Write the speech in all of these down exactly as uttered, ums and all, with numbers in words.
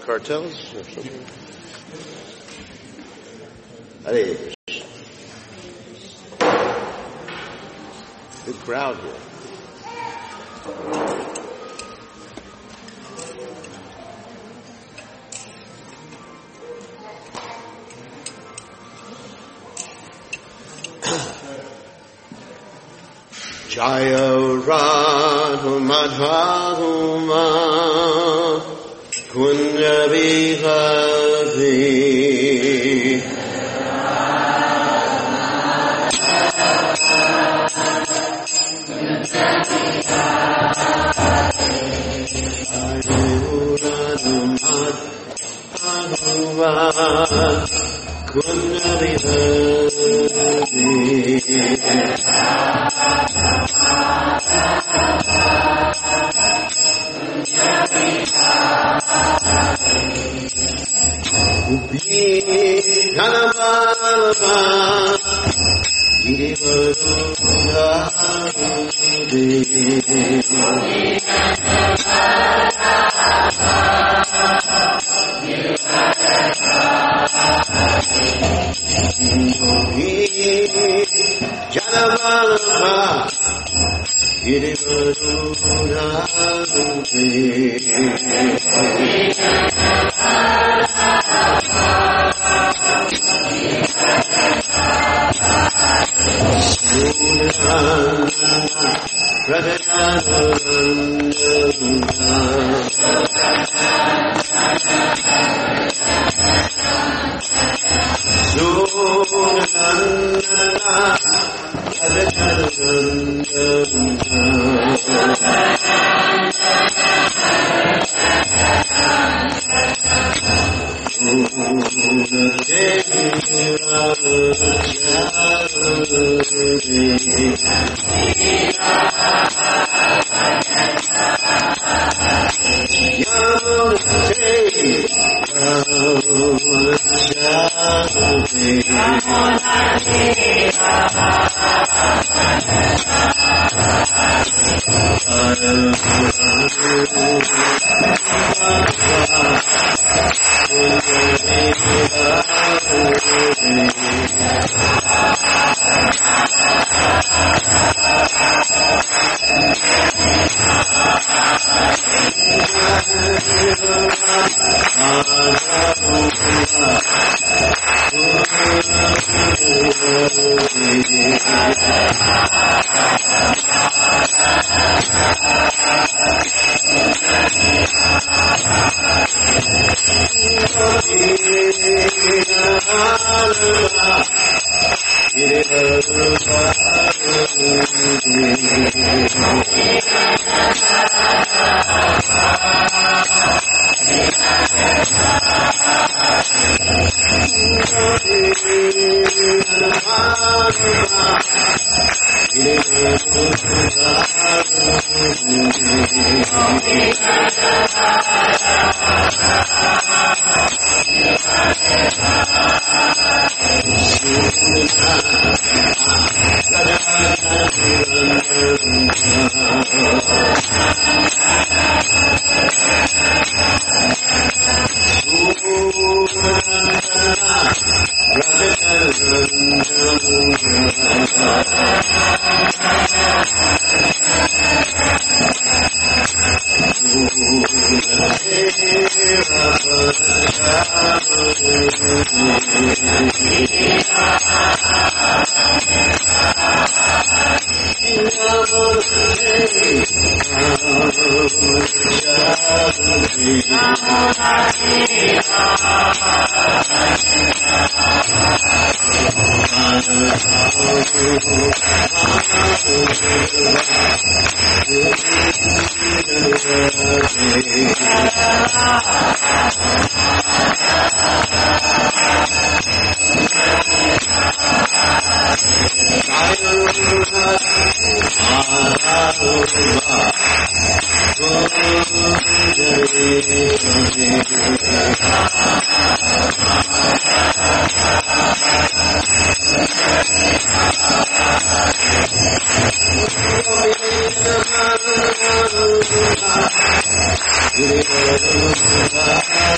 cartels or something? Hare Krishna. Good crowd here. Jaya Radha Madhava Kunja Vihari Kunja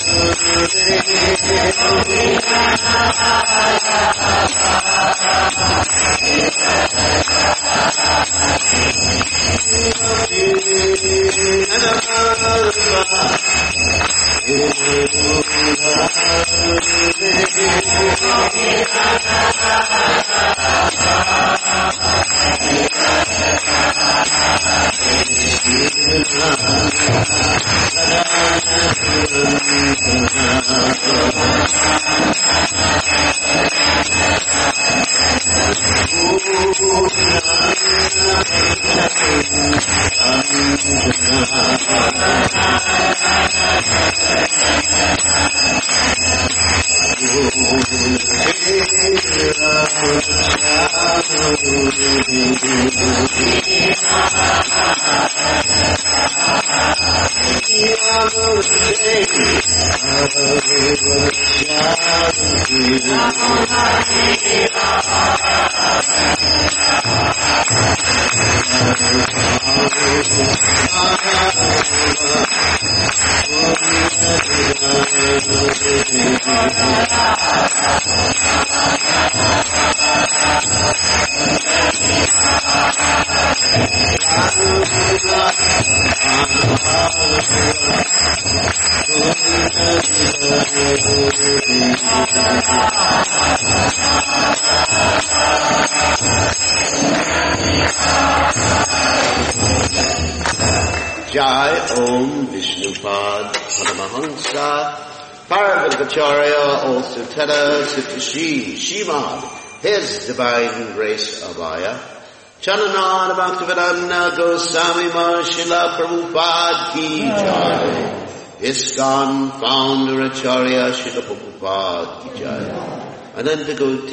Jai Om Vishnupad Paramahansa Parvadacharya also Teta Sitashi Shimad His Divine Grace Abhaya Chananana Bhaktivedanta Goswami Mahashila Prabhupada Ki Jai ISKCON Founder Acharya Srila Prabhupada Ki Jai Ananta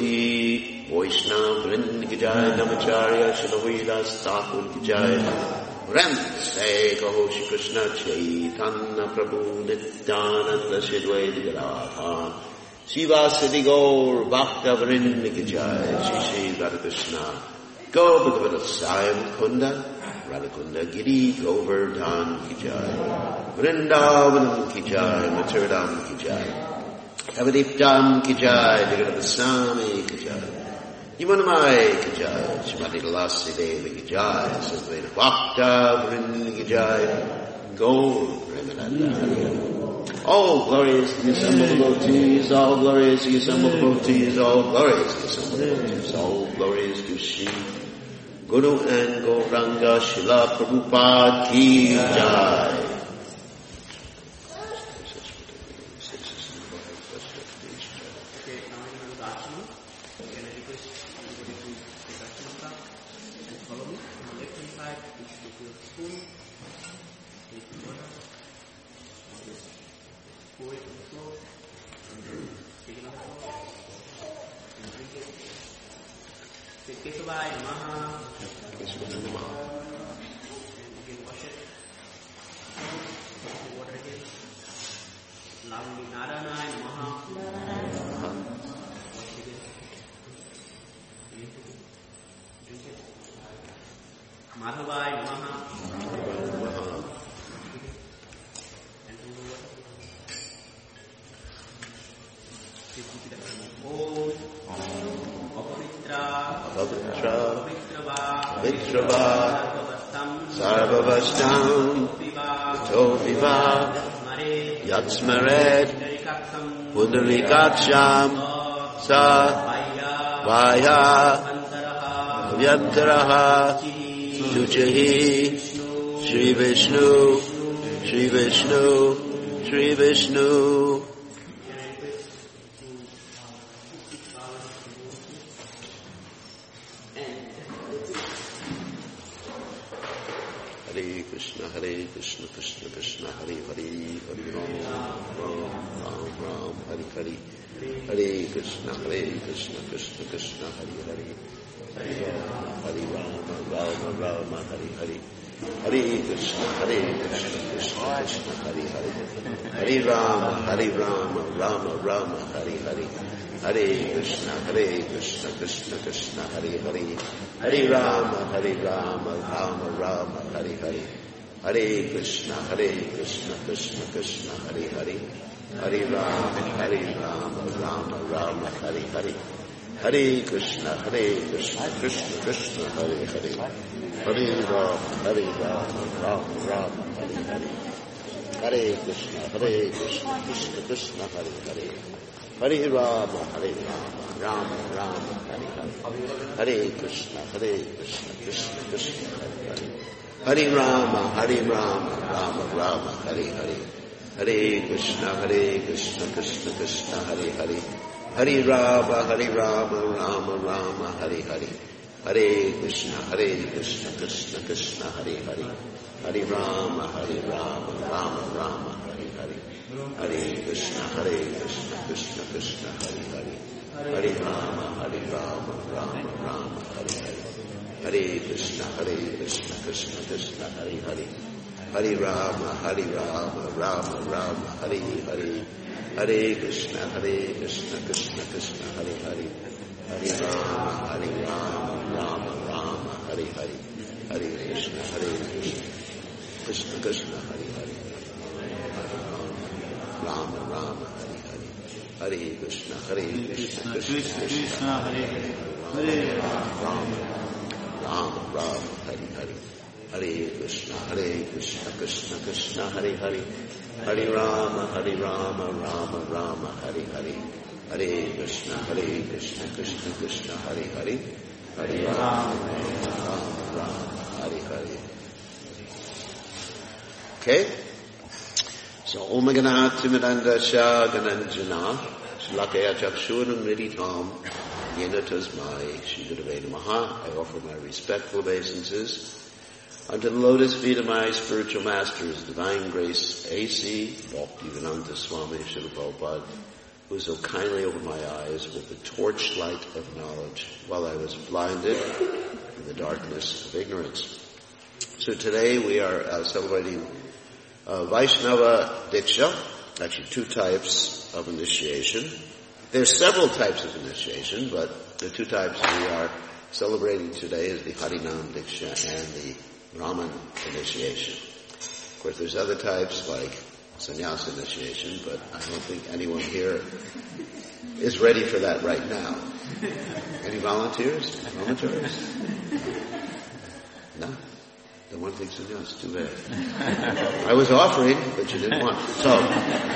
Goti Vaishnava Vrinda Ki Jai Namacharya Srila Vilas Thakur Ki Jai Ram Say Kaho Shri Krishna Chaitanya Prabhu Nityananda Shri Advaita Gadadhar Srivasadi Gaur Bhakta Vrinda Ki Jai Shri Shri Radha Krishna Govardhana Sai Kunda Radhakunda Giri Govardhan Ki Jai Vrindavanam Ki Jai Maturdam Ki Jai Avadiptam Ki Jai Jagadasami Ki Jai Yimanamai Ki Jai Shrimati Lalasi Devi Ki Jai Sadvaita Bhakta Vrinda Ki Jai Gaur Premananda All glorious to the assembled devotees, all glorious to the assembled devotees, all glorious to the assembled devotees, all glorious to Shri Guru and Gauranga Srila Prabhupada Ki Jai. Pundarikaksham sa vaya vyantaraha suchahi Shri Vishnu Shri Vishnu Shri Vishnu. Hare Krishna Hare Krishna Krishna Krishna Hare Hare Hare Ram Ram Ram Ram Hare Hare Hare Krishna Hare Krishna Krishna Krishna Hare Hare Hare Ram Hare Ram Ram Ram Hare Hare Hare Krishna Hare Krishna Krishna Krishna Hare Hare Hare Ram Hare Ram Ram Ram Hare Hare Hare Krishna Hare Krishna Krishna Krishna Hare Hare Hare Ram Hare Ram Ram Ram Hare Hare Hare Krishna Hare Krishna Krishna Krishna Hare Hare Hare Rama, Hare Rama, Rama Rama, Hare Hare. Hare Krishna, Hare Krishna, Krishna Krishna, Hare Hare. Hare Rama, Hare Rama, Rama Rama, Hare Hare. Hare Krishna, Hare Krishna, Krishna Krishna, Hare Hare. Hare Rama, Hare Rama, Rama Rama, Hare Hare. Hare Krishna, Hare Krishna, Krishna Krishna, Hare Hare. Hare Rama, Hare Rama, Rama Rama, Hare Hare. Hare Krishna, Hare Krishna, Krishna Krishna, Hare Hare. Hare Rama, Hare Rama, Rama Rama, Hare Hare. Hare Krishna, Hare Krishna, Krishna Krishna, Hare Hare. Hare Rama, Hare Rama, Rama Rama, Hare Hare. Hare Krishna, Hare Krishna, Krishna Krishna, Hare Hare. Hare Rama, Hare Rama, Rama Rama, Hare Hare. Hare Krishna, Hare Krishna, Krishna Krishna, Hare Hare. Hare Rama, Hare Rama, Rama Rama, Hare Hare. Hare Krishna, Hare Krishna, Krishna Krishna, Hare Hare. Hare Rama, Hare Rama, Rama Rama, Hare Hare. Hare Krishna, Hare Krishna, Krishna Krishna, Hare Hare. Rama Rama, Hare Hare. Hare Krishna, Hare Krishna, Krishna Krishna, Hare Hare. Hare Rama, Rama Rama, Hare Hare. Hare Krishna, Hare Krishna, Krishna Krishna, Hare Hare. Hare Rama, Hare Rama, Rama Rama, Hare Hare. Hare Krishna, Hare Krishna, Krishna Krishna, Hare Hare. Hare Rama, Rama Rama, Hare Hare. Okay? So, Om Gana Timidanda Shah Gananjana Shlakaya Chakshunam Niritam Yena Tasmai Shri Gurave Namaha. I offer my respectful obeisances unto the lotus feet of my spiritual masters, Divine Grace A C Bhaktivedanta Swami Srila Prabhupada, who so kindly opened my eyes with the torchlight of knowledge while I was blinded in the darkness of ignorance. So today we are uh, celebrating uh, Vaishnava Diksha, actually two types of initiation. There's several types of initiation, but the two types we are celebrating today is the Harinam Diksha and the Brahman initiation. Of course, there's other types like sannyasa initiation, but I don't think anyone here is ready for that right now. Any volunteers? Volunteers? No? The one thing sannyasa, too bad. I was offering, but you didn't want. So,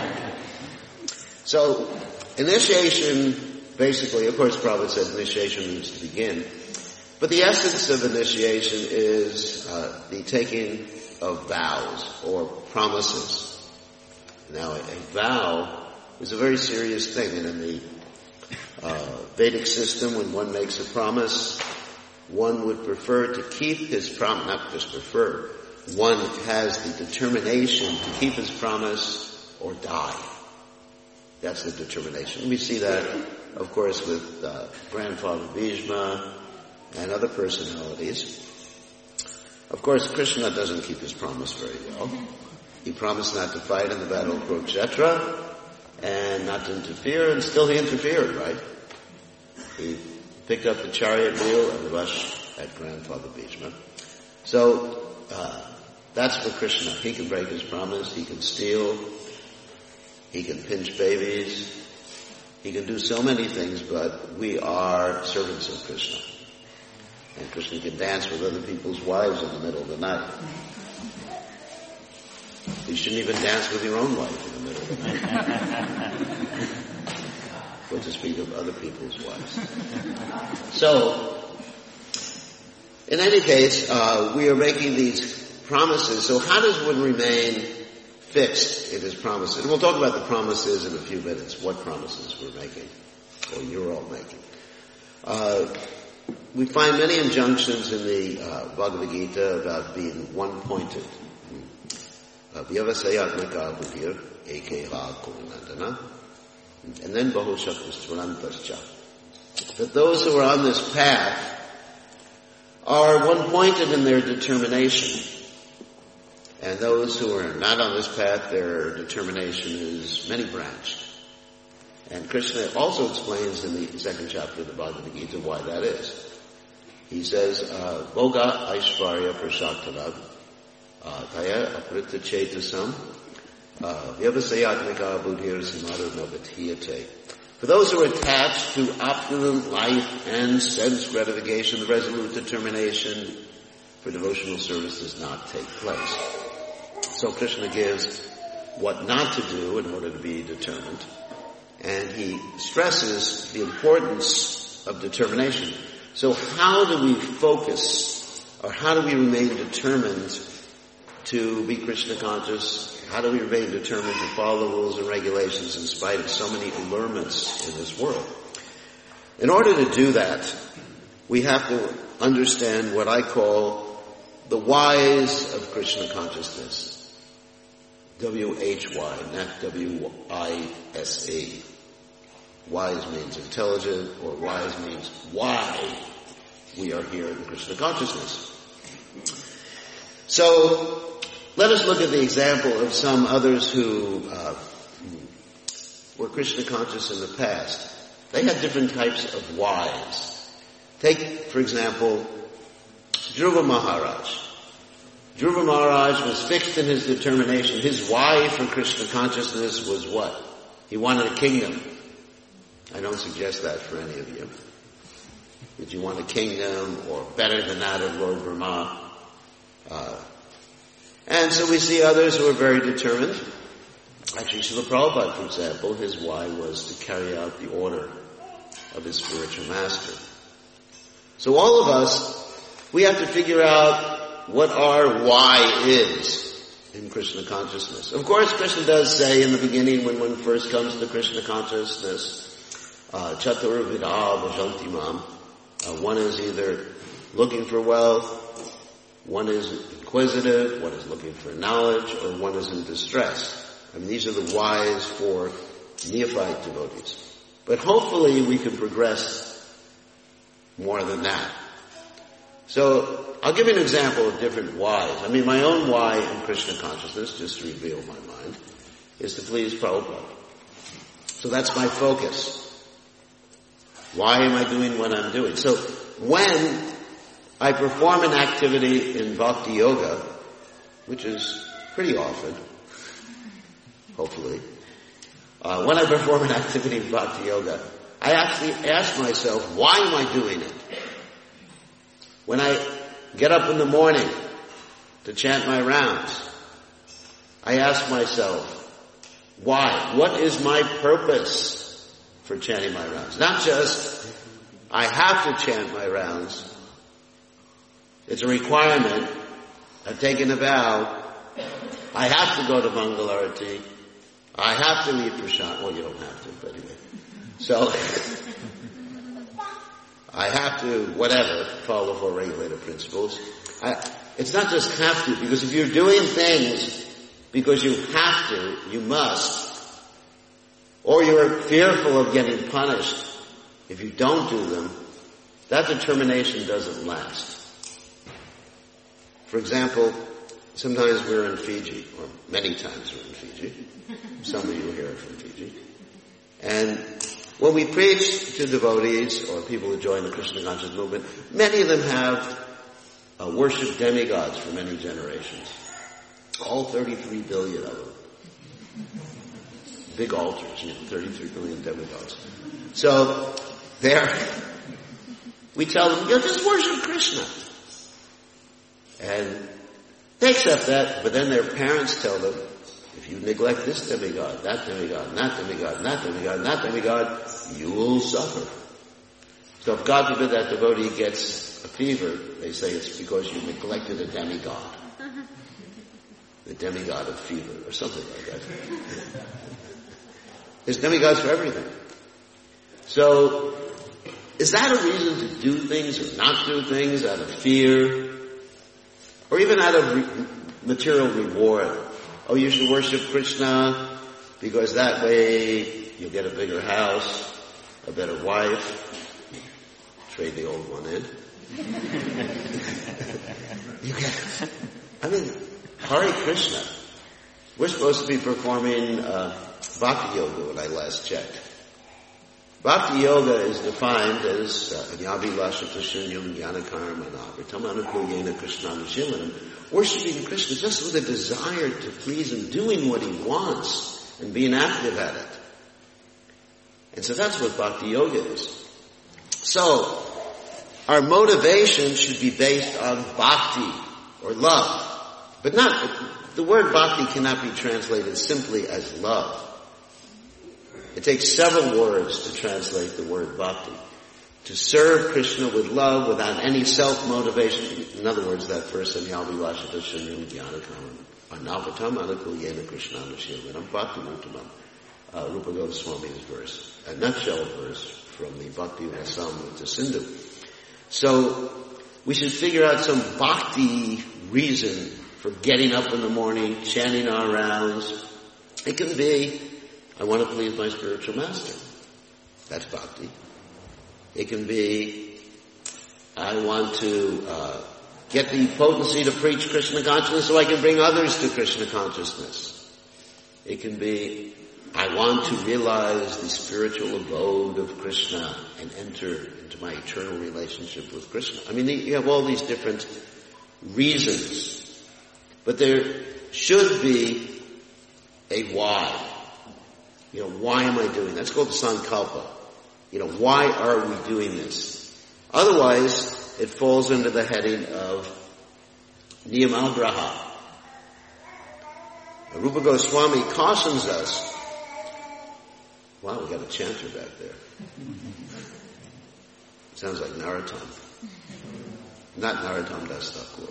so initiation, basically, of course, Prabhupada said initiation means to begin. But the essence of initiation is uh, the taking of vows or promises. Now, a, a vow is a very serious thing, and in the uh, Vedic system, when one makes a promise, one would prefer to keep his promise, not just prefer, one has the determination to keep his promise or die. That's the determination. We see that, of course, with uh, Grandfather Bhishma and other personalities. Of course, Krishna doesn't keep his promise very well. He promised not to fight in the battle of Kurukshetra and not to interfere, and still he interfered, right? He picked up the chariot wheel and rushed at Grandfather Bhishma. So, uh, that's for Krishna. He can break his promise, he can steal, he can pinch babies, he can do so many things, but we are servants of Krishna. And Krishna can dance with other people's wives in the middle of the night. You shouldn't even dance with your own wife in the middle of the night. What to speak of other people's wives. So, in any case, uh, we are making these promises. So how does one remain fixed in his promises? And we'll talk about the promises in a few minutes, what promises we're making, or you're all making. Uh, we find many injunctions in the uh, Bhagavad Gita about being one-pointed. Vyavasayatmaka buddhir ekeha kurunandana. And then bahushaktasvarantascha. That those who are on this path are one-pointed in their determination. And those who are not on this path, their determination is many-branched. And Krishna also explains in the second chapter of the Bhagavad Gita why that is. He says, Bhoga Aishvarya Prasaktanam Taya Aprita Chetasam uh, Vyavasayatmika buddhir simada navatiyate. For those who are attached to opulent life and sense gratification, the resolute determination for devotional service does not take place. So Krishna gives what not to do in order to be determined, and he stresses the importance of determination. So how do we focus, or how do we remain determined to be Krishna conscious? How do we remain determined to follow the rules and regulations in spite of so many allurements in this world? In order to do that, we have to understand what I call the whys of Krishna consciousness. W H Y, not W I S E. Wise means intelligent, or wise means why we are here in Krishna consciousness. So, let us look at the example of some others who uh, were Krishna conscious in the past. They had different types of whys. Take, for example, Dhruva Maharaj. Dhruva Maharaj was fixed in his determination. His why for Krishna consciousness was what? He wanted a kingdom. I don't suggest that for any of you. Did you want a kingdom, or better than that of Lord Brahma? Uh, and so we see others who are very determined. Actually, Srila Prabhupada, for example, his why was to carry out the order of his spiritual master. So all of us, we have to figure out what our why is in Krishna consciousness. Of course, Krishna does say in the beginning, when one first comes to Krishna consciousness, uh, Chatur Vida Vajanti Mam, uh, one is either looking for wealth, one is inquisitive, one is looking for knowledge, or one is in distress. I mean, these are the whys for neophyte devotees. But hopefully we can progress more than that. So, I'll give you an example of different whys. I mean, my own why in Krishna consciousness, just to reveal my mind, is to please Prabhupada. So that's my focus. Why am I doing what I'm doing? So, when I perform an activity in Bhakti Yoga, which is pretty often, hopefully, uh, when I perform an activity in Bhakti Yoga, I actually ask myself, why am I doing it? When I get up in the morning to chant my rounds, I ask myself, why? What is my purpose for chanting my rounds? Not just, I have to chant my rounds. It's a requirement. I've taken a vow. I have to go to Mangalarati. I have to eat prasad. Well, you don't have to, but anyway. So, I have to, whatever, follow the four regulated principles. I, it's not just have to, because if you're doing things because you have to, you must, or you're fearful of getting punished if you don't do them, that determination doesn't last. For example, sometimes we're in Fiji, or many times we're in Fiji. Some of you here are from Fiji. And when we preach to devotees or people who join the Krishna conscious movement, many of them have uh, worshipped demigods for many generations. All thirty-three billion of them. Big altars, you know, thirty-three billion demigods. So, there, we tell them, you know, just worship Krishna. And they accept that, but then their parents tell them, if you neglect this demigod, that demigod, that demigod, that demigod, that demigod, you will suffer. So if God forbid that devotee gets a fever, they say it's because you neglected a demigod. The demigod of fever, or something like that. There's demigods for everything. So, is that a reason to do things or not do things out of fear? Or even out of re- material reward? Oh, you should worship Krishna because that way you'll get a bigger house, a better wife, trade the old one in. you get, I mean, Hare Krishna. We're supposed to be performing uh, Bhakti Yoga when I last checked. Bhakti yoga is defined as Anyabhilashita Shunyam Jnanakarma Navritam Krishnana Shilanam, worshiping Krishna just with a desire to please him, doing what he wants and being active at it. And so that's what Bhakti yoga is. So, our motivation should be based on bhakti, or love. But not, the word bhakti cannot be translated simply as love. It takes several words to translate the word bhakti. To serve Krishna with love without any self-motivation. In other words, that first, Anyabhilashita Shunyam Jnanakarma Anavatam Anukulyena Krishnana Shilanam Bhakti Rutamam. Uh, Rupa Goswami's verse. A nutshell verse from the Bhakti Rasamrita Sindhu. So, we should figure out some bhakti reason for getting up in the morning, chanting our rounds. It can be, I want to please my spiritual master. That's bhakti. It can be, I want to uh, get the potency to preach Krishna consciousness so I can bring others to Krishna consciousness. It can be, I want to realize the spiritual abode of Krishna and enter into my eternal relationship with Krishna. I mean, you have all these different reasons, but there should be a why. You know, why am I doing that? That's called sankalpa. You know, why are we doing this? Otherwise, it falls into the heading of niyamagraha. Rupa Goswami cautions us. Wow, we got a chanter back there. Sounds like Narottam. Not Narottam Das Thakur.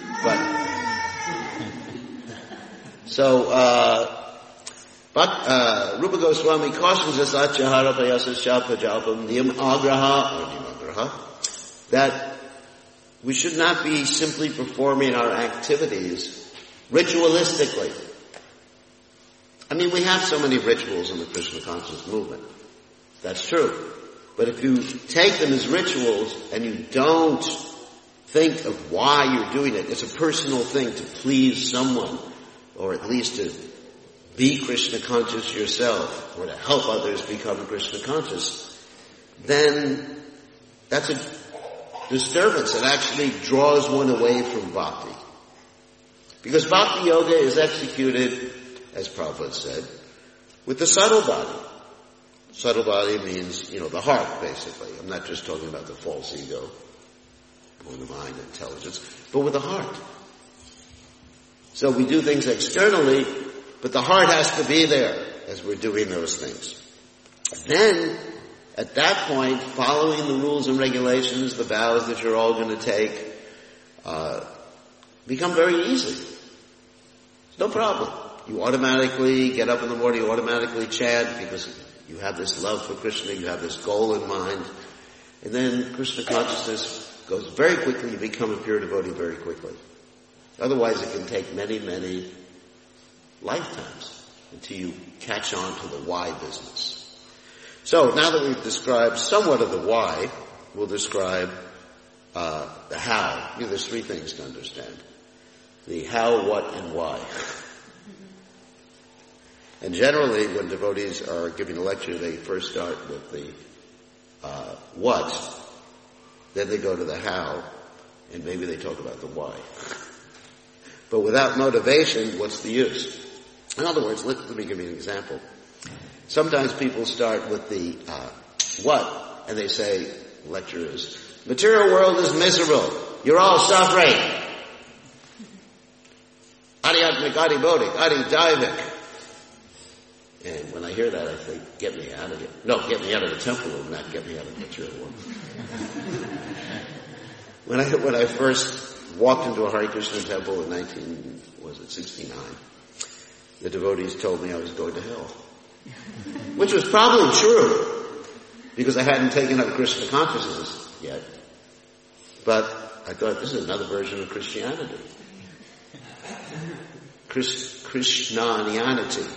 But, so, uh, but, uh, Rupa Goswami cautions us, Achahara Payasa Shapa Jalpam Niyam Agraha, or Nimagraha, that we should not be simply performing our activities ritualistically. I mean, we have so many rituals in the Krishna conscious movement. That's true. But if you take them as rituals and you don't think of why you're doing it, it's a personal thing to please someone, or at least to be Krishna conscious yourself, or to help others become Krishna conscious, then that's a disturbance. It actually draws one away from bhakti. Because bhakti yoga is executed, as Prabhupada said, with the subtle body. Subtle body means, you know, the heart, basically. I'm not just talking about the false ego, or the mind, intelligence, but with the heart. So we do things externally, but the heart has to be there as we're doing those things. Then, at that point, following the rules and regulations, the vows that you're all going to take, uh, become very easy. No problem. You automatically get up in the morning, you automatically chant because you have this love for Krishna, you have this goal in mind. And then Krishna consciousness goes very quickly, you become a pure devotee very quickly. Otherwise it can take many, many lifetimes until you catch on to the why business. So now that we've described somewhat of the why, we'll describe uh, the how. You know, there's three things to understand. The how, what, and why. And generally, when devotees are giving a lecture, they first start with the uh, what, then they go to the how, and maybe they talk about the why. But without motivation, what's the use? In other words, let, let me give you an example. Sometimes people start with the uh, what, and they say, the lecture is, material world is miserable. You're all suffering. Adhyatmik, adhibodhik, adhidivik. And when I hear that, I think, get me out of here. No, get me out of the temple room, not get me out of the material world. when I when I first walked into a Hare Krishna temple in nineteen, was it sixty-nine, the devotees told me I was going to hell. Which was probably true, because I hadn't taken up Krishna consciousness yet. But I thought, this is another version of Christianity. Chris, Krishnanianity.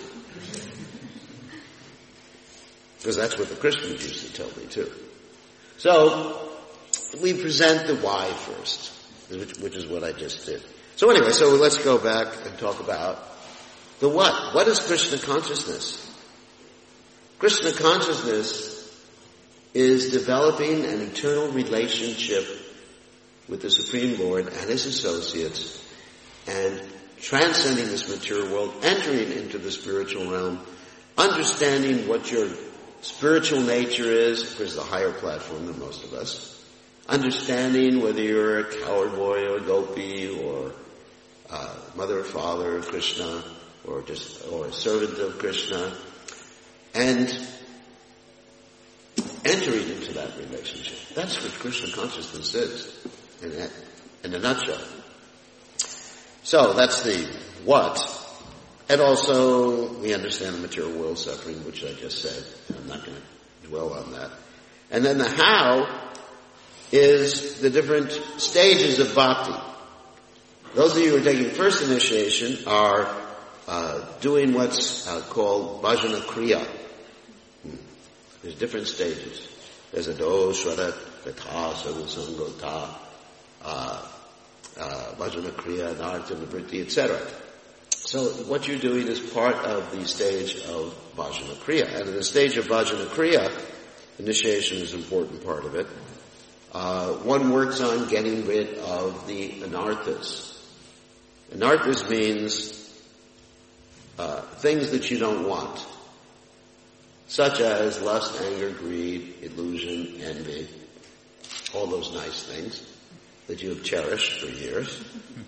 Because that's what the Christians used to tell me too. So, we present the why first, which, which is what I just did. So anyway, so let's go back and talk about the what. What is Krishna consciousness? Krishna consciousness is developing an eternal relationship with the Supreme Lord and His associates and transcending this material world, entering into the spiritual realm, understanding what your spiritual nature is, of course, the higher platform than most of us, understanding whether you're a coward boy or a gopi or uh, mother or father of Krishna or just or a servant of Krishna, and entering into that relationship. That's what Krishna consciousness is, in a, in a nutshell. So that's the what. And also, we understand the material world suffering, which I just said. I'm not going to dwell on that. And then the how is the different stages of bhakti. Those of you who are taking first initiation are uh, doing what's uh, called bhajana kriya. Hmm. There's different stages. There's a do, shraddha, gatha, sadhusangota, uh, uh, bhajana kriya, nartya, nivritti, et cetera. So what you're doing is part of the stage of bhajana kriya. And in the stage of bhajana kriya, initiation is an important part of it. Uh, one works on getting rid of the anarthas. Anarthas means uh, things that you don't want, such as lust, anger, greed, illusion, envy, all those nice things that you have cherished for years.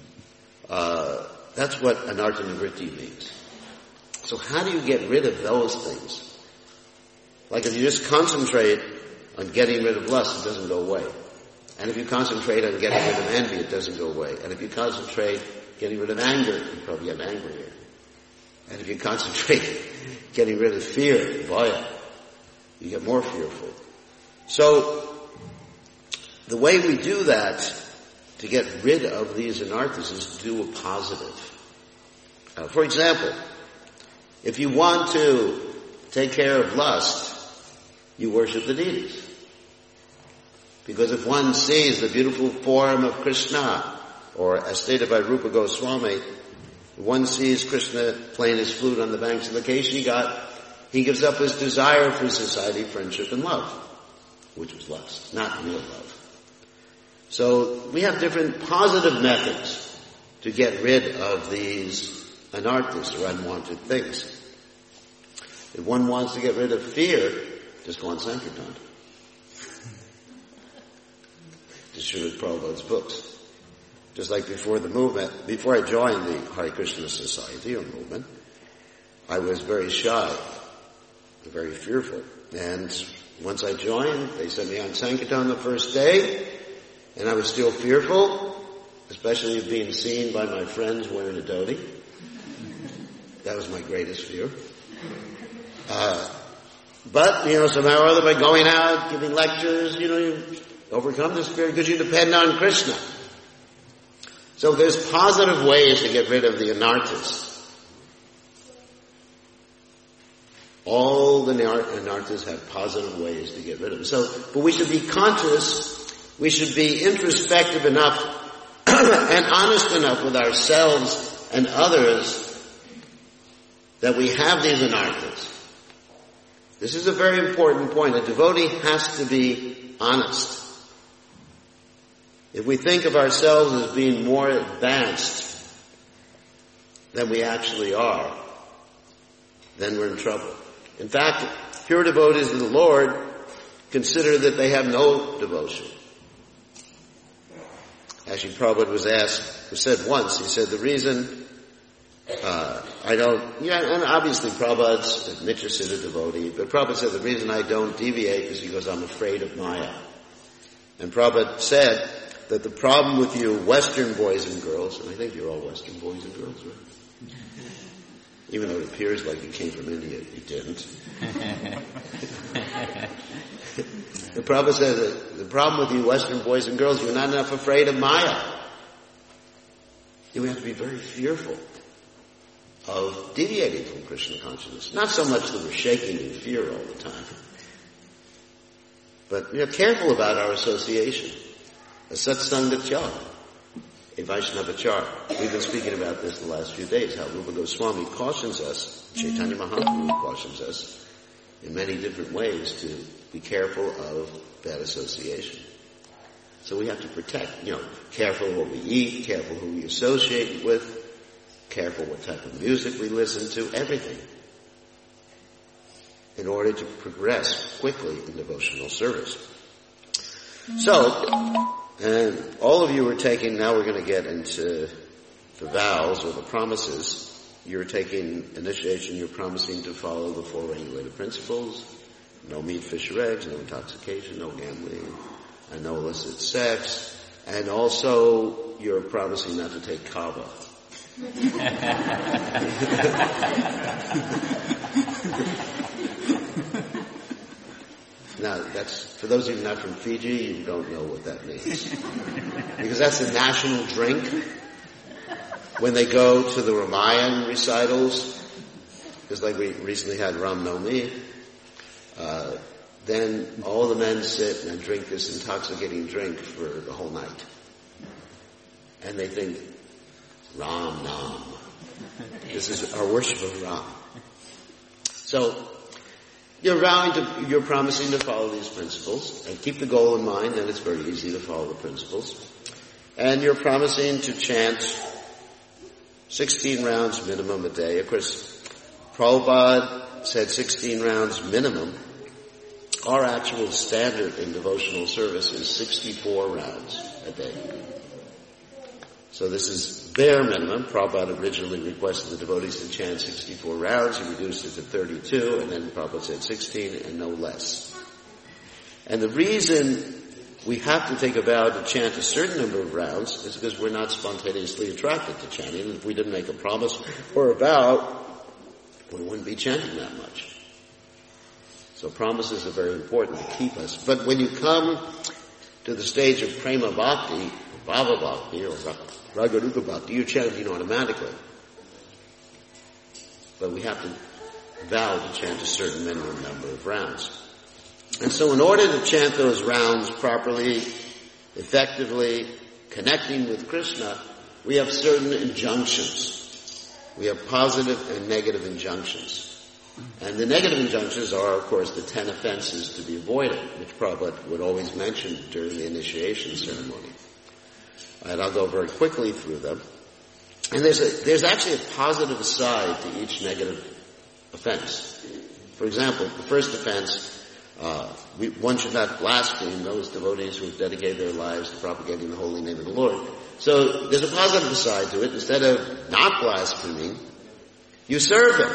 Uh, that's what anartha nivritti means. So how do you get rid of those things? Like if you just concentrate on getting rid of lust, it doesn't go away. And if you concentrate on getting rid of envy, it doesn't go away. And if you concentrate getting rid of anger, you probably get angrier. And if you concentrate getting rid of fear, vaya, you get more fearful. So the way we do that to get rid of these anarthas is to do a positive. Uh, for example, if you want to take care of lust, you worship the deities. Because if one sees the beautiful form of Krishna, or as stated by Rupa Goswami, one sees Krishna playing his flute on the banks of the Keshi Ghat, he gives up his desire for society, friendship, and love, which was lust, not real love. So we have different positive methods to get rid of these anarthas, or unwanted things. If one wants to get rid of fear, just go on Sankirtan. Just read Prabhupada's books. Just like before the movement, before I joined the Hare Krishna Society or movement, I was very shy, very fearful. And once I joined, they sent me on Sankirtan the first day, and I was still fearful, especially of being seen by my friends wearing a dhoti. That was my greatest fear. Uh, but, you know, somehow or other by going out, giving lectures, you know, you overcome this fear because you depend on Krishna. So there's positive ways to get rid of the anarthas. All the anarthas have positive ways to get rid of them. So, but we should be conscious, we should be introspective enough and honest enough with ourselves and others that we have these anarthas. This is a very important point. A devotee has to be honest. If we think of ourselves as being more advanced than we actually are, then we're in trouble. In fact, pure devotees of the Lord consider that they have no devotion. Actually, Prabhupada was asked, was said once, he said, the reason uh, I don't, yeah, and obviously Prabhupada's a Nityasiddha devotee, but Prabhupada said the reason I don't deviate is because I'm afraid of Maya. And Prabhupada said that the problem with you Western boys and girls, and I think you're all Western boys and girls, right? Even though it appears like you came from India, you didn't. The Prabhupada said that the problem with you Western boys and girls, you're not enough afraid of Maya. You have to be very fearful of deviating from Krishna consciousness. Not so much that we're shaking in fear all the time, but we're careful about our association. A satsangachar, a Vaishnavachar. We've been speaking about this the last few days, how Rupa Goswami cautions us, Chaitanya Mahaprabhu cautions us in many different ways to be careful of bad association. So we have to protect, you know, careful what we eat, careful who we associate with, careful what type of music we listen to, everything, in order to progress quickly in devotional service. So, and all of you are taking, now we're going to get into the vows or the promises. You're taking initiation, you're promising to follow the four regulated principles: no meat, fish, or eggs, no intoxication, no gambling, and no illicit sex. And also, you're promising not to take kava. Now, that's, for those of you not from Fiji, you don't know what that means. Because that's the national drink. When they go to the Ramayan recitals, because like we recently had Ram Navami, uh, then all the men sit and drink this intoxicating drink for the whole night. And they think, Ram Nam. This is our worship of Ram. So, you're vowing to, you're promising to follow these principles, and keep the goal in mind, then it's very easy to follow the principles. And you're promising to chant sixteen rounds minimum a day. Of course, Prabhupada said sixteen rounds minimum. Our actual standard in devotional service is sixty-four rounds a day. So this is bare minimum. Prabhupada originally requested the devotees to chant sixty-four rounds. He reduced it to thirty-two, and then Prabhupada said sixteen and no less. And the reason we have to take a vow to chant a certain number of rounds is because we're not spontaneously attracted to chanting. If we didn't make a promise or a vow, we wouldn't be chanting that much. So promises are very important to keep us. But when you come to the stage of prema bhakti, or bhava bhakti, or ragaruga bhakti, you're chanting automatically. But we have to vow to chant a certain minimum number of rounds. And so in order to chant those rounds properly, effectively, connecting with Krishna, we have certain injunctions. We have positive and negative injunctions. And the negative injunctions are, of course, the ten offenses to be avoided, which Prabhupada would always mention during the initiation ceremony. And I'll go very quickly through them. And there's a, there's actually a positive side to each negative offense. For example, the first offense, Uh, we, one should not blaspheme those devotees who have dedicated their lives to propagating the holy name of the Lord. So there's a positive side to it. Instead of not blaspheming, you serve them.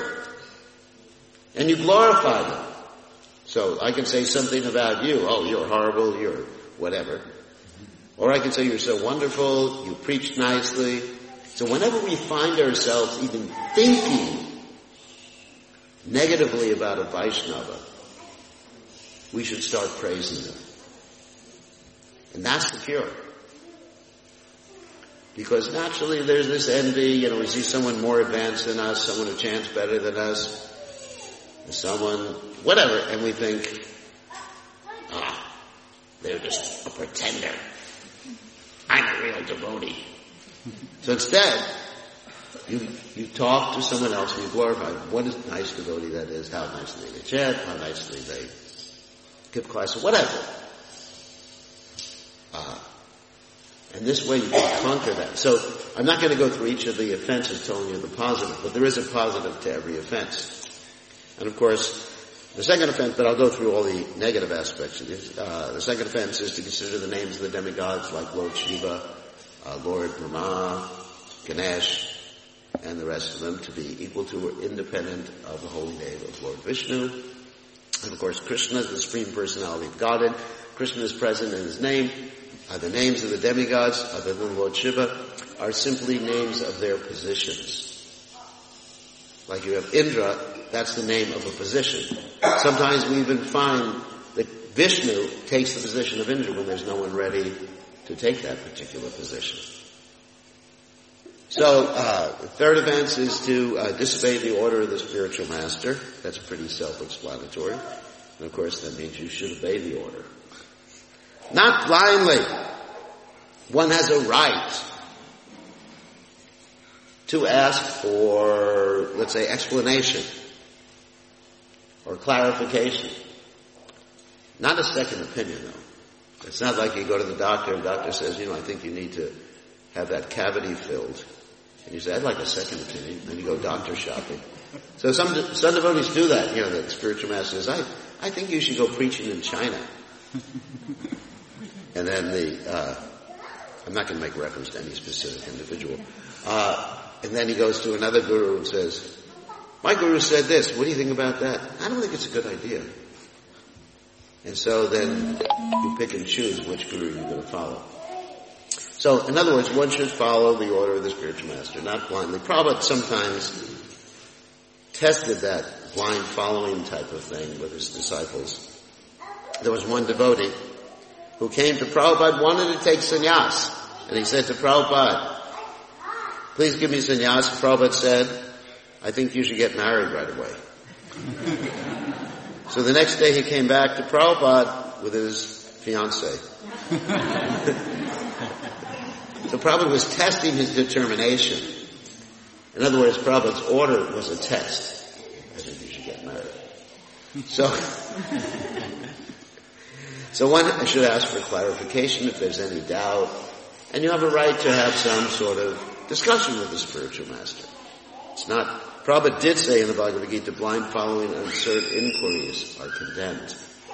And you glorify them. So I can say something about you. Oh, you're horrible, you're whatever. Or I can say you're so wonderful, you preach nicely. So whenever we find ourselves even thinking negatively about a Vaishnava, we should start praising them. And that's the cure. Because naturally there's this envy, you know, we see someone more advanced than us, someone who chants better than us, someone, whatever, and we think, ah, they're just a pretender. I'm a real devotee. So instead, you you talk to someone else and you glorify them. What a nice devotee that is, how nicely they chant, how nicely they give class, or whatever. Uh, and this way you can conquer that. So I'm not going to go through each of the offenses telling you the positive, but there is a positive to every offense. And of course, the second offense, but I'll go through all the negative aspects of this. Uh, the second offense is to consider the names of the demigods like Lord Shiva, uh, Lord Brahma, Ganesh, and the rest of them to be equal to or independent of the holy name of Lord Vishnu. And of course, Krishna is the Supreme Personality of Godhead. Krishna is present in his name. Uh, the names of the demigods, other than Lord Shiva, are simply names of their positions. Like you have Indra, that's the name of a position. Sometimes we even find that Vishnu takes the position of Indra when there's no one ready to take that particular position. So, uh, the third offense is to uh, disobey the order of the spiritual master. That's pretty self-explanatory. And of course, that means you should obey the order. Not blindly. One has a right to ask for, let's say, explanation or clarification. Not a second opinion, though. It's not like you go to the doctor and the doctor says, you know, I think you need to have that cavity filled. And you say, I'd like a second opinion. And you go doctor shopping. So some some devotees do that. You know, the spiritual master says, I, I think you should go preaching in China. And then the, uh, I'm not going to make reference to any specific individual. Uh, and then he goes to another guru and says, my guru said this. What do you think about that? I don't think it's a good idea. And so then you pick and choose which guru you're going to follow. So, in other words, one should follow the order of the spiritual master, not blindly. Prabhupada sometimes tested that blind following type of thing with his disciples. There was one devotee who came to Prabhupada, wanted to take sannyas. And he said to Prabhupada, please give me sannyas. Prabhupada said, I think you should get married right away. So the next day he came back to Prabhupada with his fiancée. So Prabhupada was testing his determination. In other words, Prabhupada's order was a test. I think you should get married. So, so one should ask for clarification if there's any doubt. And you have a right to have some sort of discussion with the spiritual master. It's not, Prabhupada did say in the Bhagavad Gita, blind following and absurd inquiries are condemned.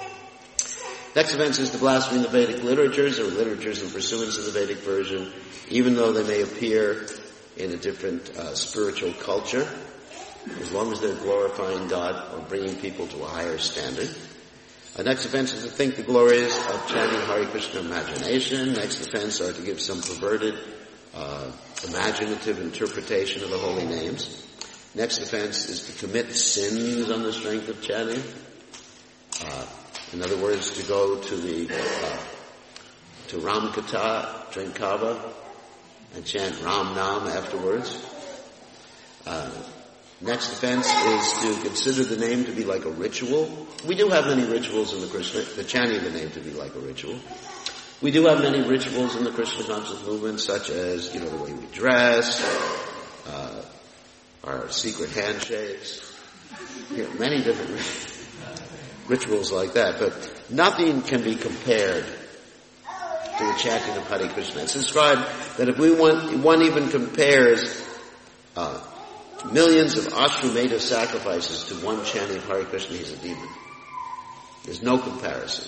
Next offense is to blaspheme the Vedic literatures or literatures in pursuance of the Vedic version, even though they may appear in a different uh, spiritual culture, as long as they're glorifying God or bringing people to a higher standard. Uh, next offense is to think the glories of chanting Hare Krishna imagination. Next offense are to give some perverted, uh, imaginative interpretation of the holy names. Next offense is to commit sins on the strength of chanting. Uh, in other words, to go to the, uh, to Ram Katha, drink kava, and chant Ram Nam afterwards. Uh, next offense is to consider the name to be like a ritual. We do have many rituals in the Krishna, the chanting the name to be like a ritual. We do have many rituals in the Krishna conscious movement, such as, you know, the way we dress, uh, our secret handshakes, you know, many different rituals like that, but nothing can be compared to the chanting of Hare Krishna. It's described that if we want, one even compares uh, millions of Ashwamedha sacrifices to one chanting of Hare Krishna, he's a demon. There's no comparison.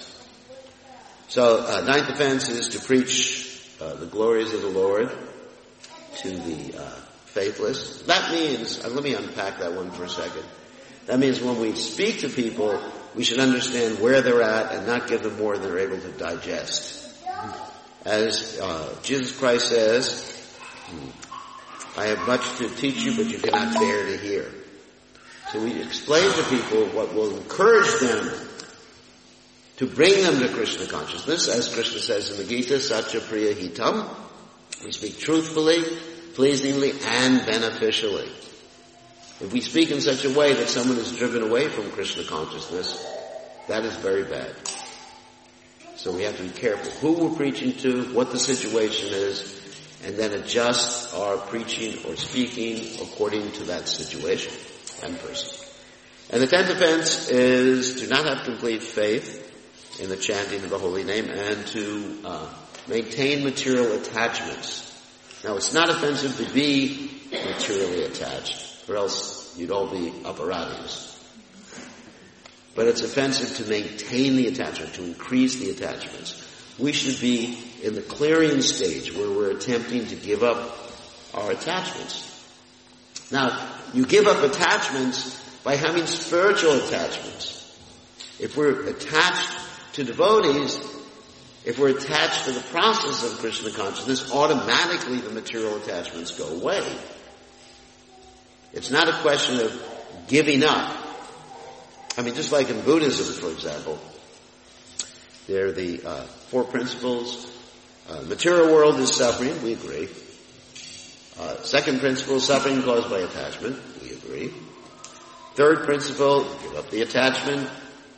So, uh, ninth offense is to preach uh, the glories of the Lord to the uh, faithless. That means, uh, let me unpack that one for a second. That means when we speak to people, we should understand where they're at and not give them more than they're able to digest. As uh, Jesus Christ says, I have much to teach you, but you cannot bear to hear. So we explain to people what will encourage them to bring them to Krishna consciousness. As Krishna says in the Gita, Satya Priya Hitam. We speak truthfully, pleasingly, and beneficially. If we speak in such a way that someone is driven away from Krishna consciousness, that is very bad. So we have to be careful who we're preaching to, what the situation is, and then adjust our preaching or speaking according to that situation and person. And the tenth offense is to not have complete faith in the chanting of the holy name and to uh, maintain material attachments. Now, it's not offensive to be materially attached, or else you'd all be apparatus. But it's offensive to maintain the attachment, to increase the attachments. We should be in the clearing stage where we're attempting to give up our attachments. Now, you give up attachments by having spiritual attachments. If we're attached to devotees, if we're attached to the process of Krishna consciousness, automatically the material attachments go away. It's not a question of giving up. I mean, just like in Buddhism, for example, there are the uh, four principles. Uh, material world is suffering, we agree. Uh, second principle, suffering caused by attachment, we agree. Third principle, give up the attachment,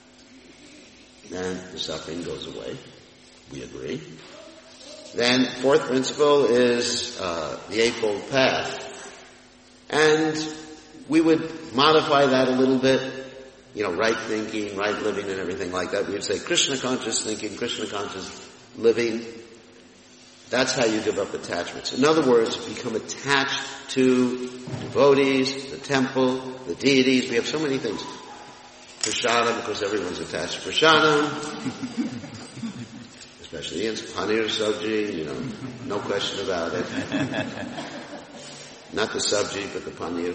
and the suffering goes away, we agree. Then, fourth principle is uh, the Eightfold Path. And we would modify that a little bit. you know, right thinking, right living and everything like that. We would say Krishna conscious thinking, Krishna conscious living. That's how you give up attachments. In other words, become attached to devotees, the temple, the deities. We have so many things. Prasadam, because everyone's attached to prasadam. Especially in paneer sabji, you know, no question about it. Not the sabji, but the paneer.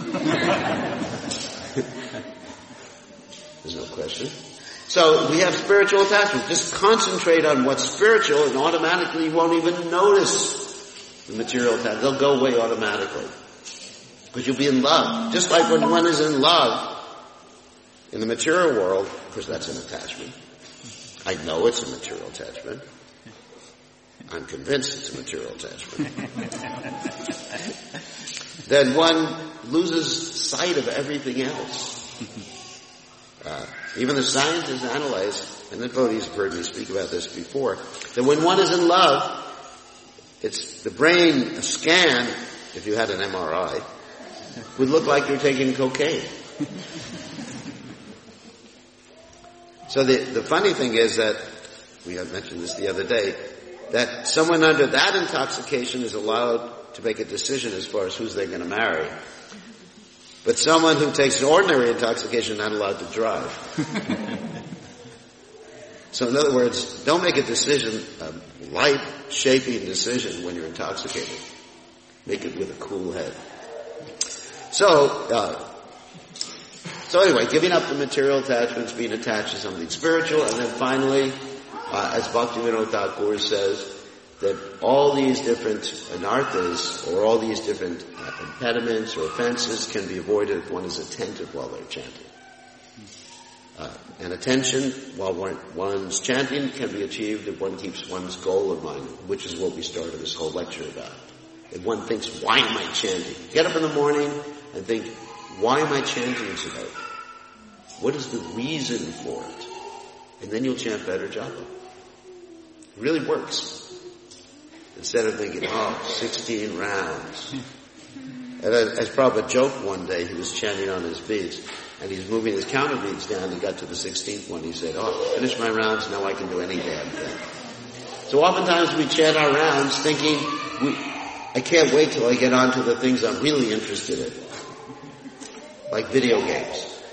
There's no question. So we have spiritual attachment. Just concentrate on what's spiritual and automatically you won't even notice the material attachment. They'll go away automatically. Because you'll be in love. Just like when one is in love in the material world, of course that's an attachment. I know it's a material attachment. I'm convinced it's a material attachment. Then one loses sight of everything else. Uh, even the scientists analyze, and the devotees have heard me speak about this before, that when one is in love, it's the brain, a scan, if you had an M R I, would look like you're taking cocaine. So the, the funny thing is that, we had mentioned this the other day, that someone under that intoxication is allowed to make a decision as far as who's they're going to marry. But someone who takes an ordinary intoxication is not allowed to drive. So in other words, don't make a decision, a life-shaping decision when you're intoxicated. Make it with a cool head. So, uh, so anyway, giving up the material attachments, being attached to something spiritual, and then finally, uh, as Bhaktivinoda Thakur says, that all these different anarthas, or all these different uh, impediments or offenses can be avoided if one is attentive while they're chanting. Uh, and attention while one, one's chanting can be achieved if one keeps one's goal in mind, which is what we started this whole lecture about. If one thinks, why am I chanting? Get up in the morning and think, why am I chanting today? What is the reason for it? And then you'll chant better japa. It really works. Instead of thinking, oh, sixteen rounds. And as Prabhupada joked one day, he was chanting on his beads, and he's moving his counter beads down, he got to the sixteenth one, he said, oh, finish my rounds, now I can do any damn thing. So oftentimes we chant our rounds thinking, we, I can't wait till I get on to the things I'm really interested in. Like video games.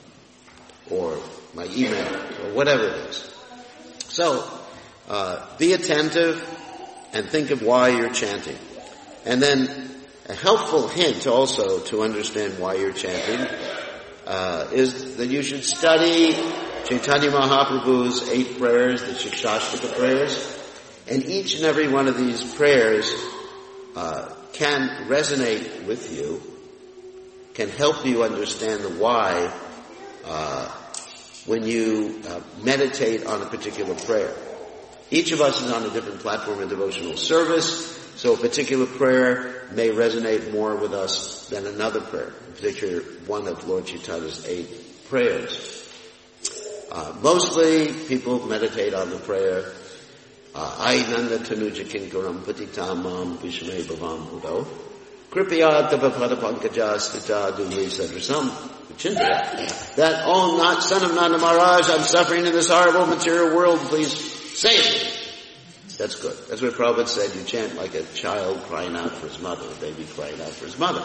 Or my email, or whatever it is. So, uh, be attentive, and think of why you're chanting. And then a helpful hint also to understand why you're chanting uh, is that you should study Chaitanya Mahaprabhu's eight prayers, the Shikshashtaka prayers, and each and every one of these prayers uh, can resonate with you, can help you understand the why uh, when you uh, meditate on a particular prayer. Each of us is on a different platform of devotional service, so a particular prayer may resonate more with us than another prayer, in particular one of Lord Chaitanya's eight prayers. Uh, mostly people meditate on the prayer, Ainanda Tanuja Kinkaram Patitamam Vishme Bhavam Buddho Kripya Tapapada Pankaja Stita Dumri Sadrasam Chindra. That, oh, not son of Nanda Maharaj, I'm suffering in this horrible material world, please save me. That's good. That's what Prabhupada said. You chant like a child crying out for his mother, a baby crying out for his mother.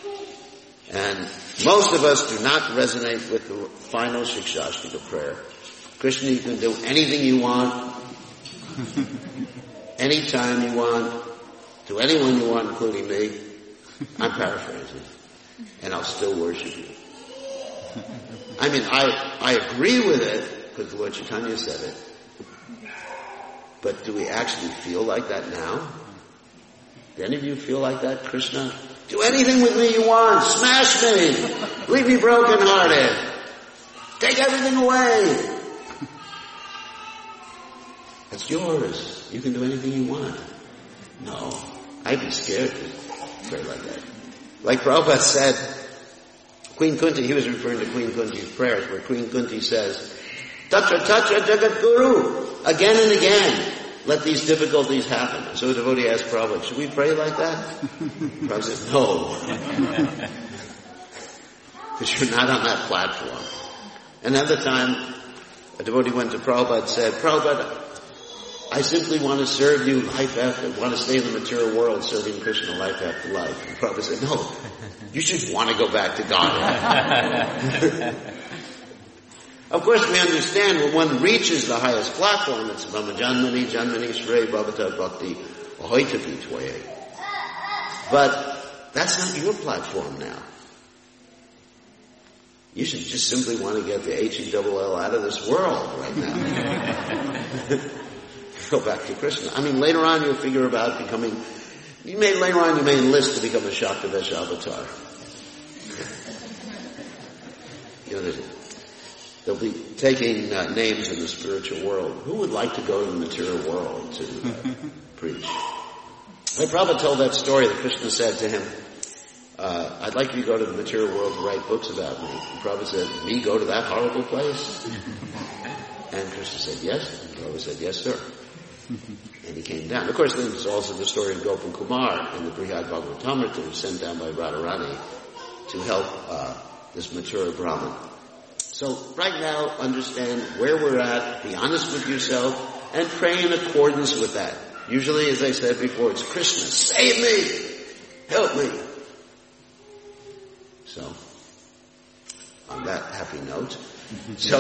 And most of us do not resonate with the final Shikshashtaka prayer. Krishna, you can do anything you want, anytime you want, to anyone you want, including me. I'm paraphrasing. And I'll still worship you. I mean, I, I agree with it, because Lord Chaitanya said it. But do we actually feel like that now? Do any of you feel like that, Krishna? Do anything with me you want. Smash me. Leave me broken hearted. Take everything away. That's yours. You can do anything you want. No. I'd be scared to pray like that. Like Prabhupada said, Queen Kunti, he was referring to Queen Kunti's prayers, where Queen Kunti says, Tatra Tatra Jagat Guru. Again and again, let these difficulties happen. So a devotee asked Prabhupada, should we pray like that? Prabhupada said, no. Because you're not on that platform. Another time, a devotee went to Prabhupada and said, Prabhupada, I simply want to serve you life after, want to stay in the material world serving Krishna life after life. And Prabhupada said, no, you should want to go back to God. Of course, we understand when one reaches the highest platform, it's Brahmajanmani, Janmani, Shre, Bhavata, Bhakti, Ahoitapi Tvaye. But that's not your platform now. You should just simply want to get the H E L L out of this world right now. Go back to Krishna. I mean, later on you'll figure about becoming, you may, later on you may enlist to become a Shaktavesh avatar. You know, there's, they'll be taking uh, names in the spiritual world. Who would like to go to the material world to uh, preach? When Prabhupada told that story that Krishna said to him, uh, I'd like you to go to the material world to write books about me. And Prabhupada said, me go to that horrible place? And Krishna said, yes. And Prabhupada said, yes, sir. And he came down. Of course, there's also the story of Gopal Kumar and the Brihad Bhagavatamrita who was sent down by Radharani to help uh, this mature Brahmin. So right now, understand where we're at, be honest with yourself, and pray in accordance with that. Usually, as I said before, it's Krishna, save me! Help me! So, on that happy note, so,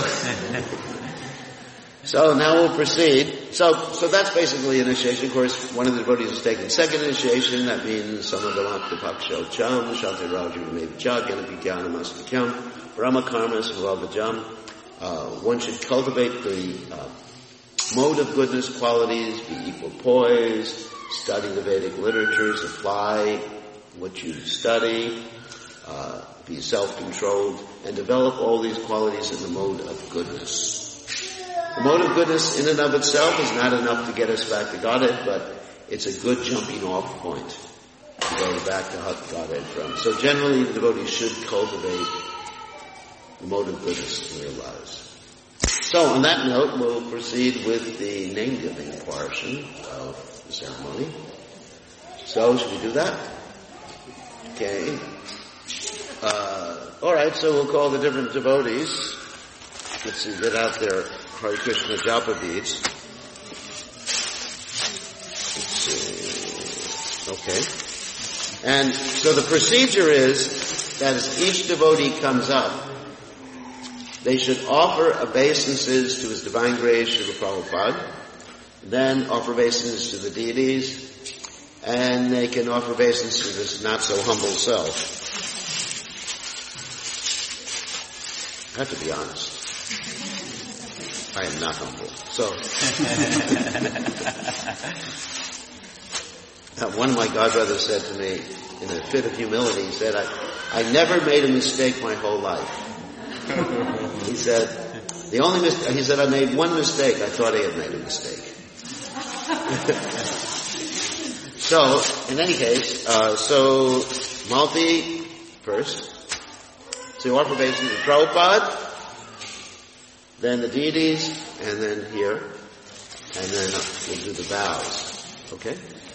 so now we'll proceed. So, so that's basically initiation. Of course, one of the devotees is taking second initiation. That means Samadhamakta Paksho Cham, Shanti Raju Mevicha, Ganapijana Mastikyam, Brahma Karma Svavajam. Uh, one should cultivate the uh, mode of goodness qualities, be equal poised, study the Vedic literatures, apply what you study, uh, be self-controlled, and develop all these qualities in the mode of goodness. The mode of goodness in and of itself is not enough to get us back to Godhead, but it's a good jumping off point to go back to Godhead from. So generally the devotees should cultivate the mode of goodness in their lives. So on that note, we'll proceed with the name-giving portion of the ceremony. So should we do that? Okay. Uh, alright, so we'll call the different devotees. Let's see, get out their Hare Krishna japa beads. Let's see. Okay. And so the procedure is that as each devotee comes up, they should offer obeisances to His Divine Grace, Srila Prabhupada, then offer obeisances to the deities, and they can offer obeisances to this not-so-humble self. I have to be honest. I am not humble. So, one of my godbrothers said to me, in a fit of humility, he said, I, I never made a mistake my whole life. He said, the only mistake, he said, I made one mistake. I thought I had made a mistake. So, in any case, uh, so, Malti first. So you offer obeisance to Prabhupada, then the deities, and then here, and then we'll do the bows. Okay?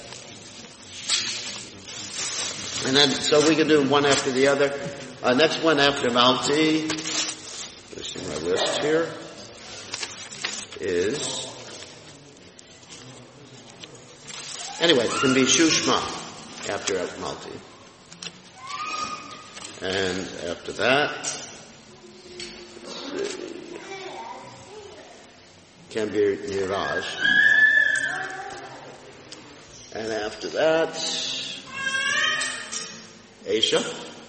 And then, so we can do one after the other. Uh, next one after Malti, let's see my list here, is, anyway, it can be Shushma after Malti. And after that, let's see, can be Niraj. And after that, Aisha.